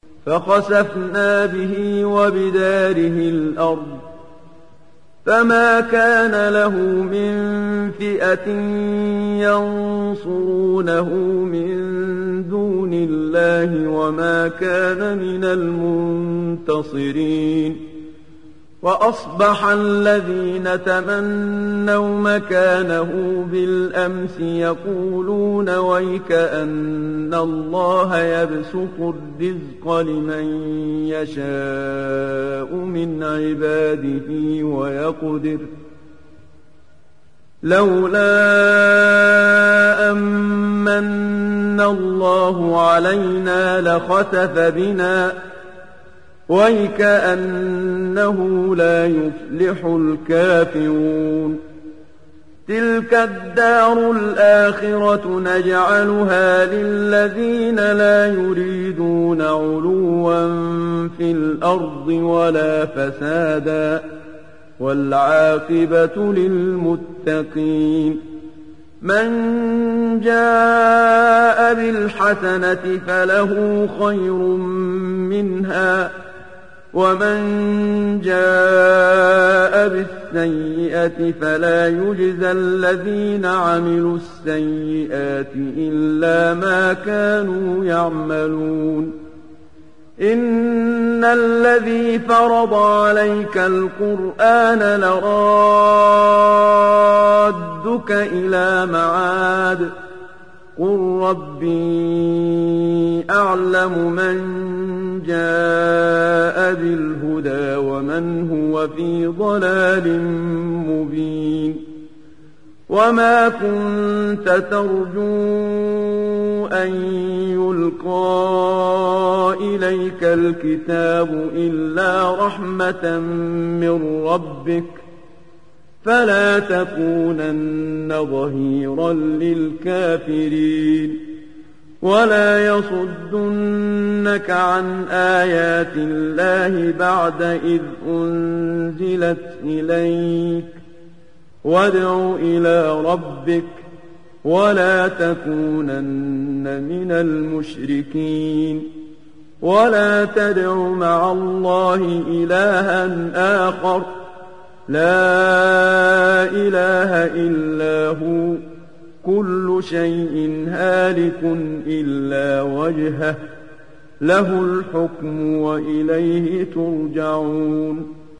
فخسفنا به وبداره الأرض فما كان له من فئة ينصرونه من دون الله وما كان من المنتصرين. وأصبح الذين تمنوا مكانه بالأمس يقولون ويك أن الله يبسط الرزق لمن يشاء من عباده ويقدر لولا أمن الله علينا لخسف بنا ويكأنه لا يفلح الكافرون. تلك الدار الآخرة نجعلها للذين لا يريدون علوا في الأرض ولا فسادا والعاقبة للمتقين. من جاء بالحسنة فله خير منها ومن جاء بالسيئة فلا يجزى الذين عملوا السيئات إلا ما كانوا يعملون. إن الذي فرض عليك القرآن لرادك إلى معاد قل ربي أعلم من جاء بالهدى ومن هو في ضلال مبين. وما كنت ترجو أن يلقى إليك الكتاب إلا رحمة من ربك فلا تكونن ظهيرا للكافرين. ولا يصدنك عن آيات الله بعد إذ أنزلت إليك وادع إلى ربك ولا تكونن من المشركين. ولا تدع مع الله إلها آخر لا إله إلا هو كل شيء هالك إلا وجهه له الحكم وإليه ترجعون.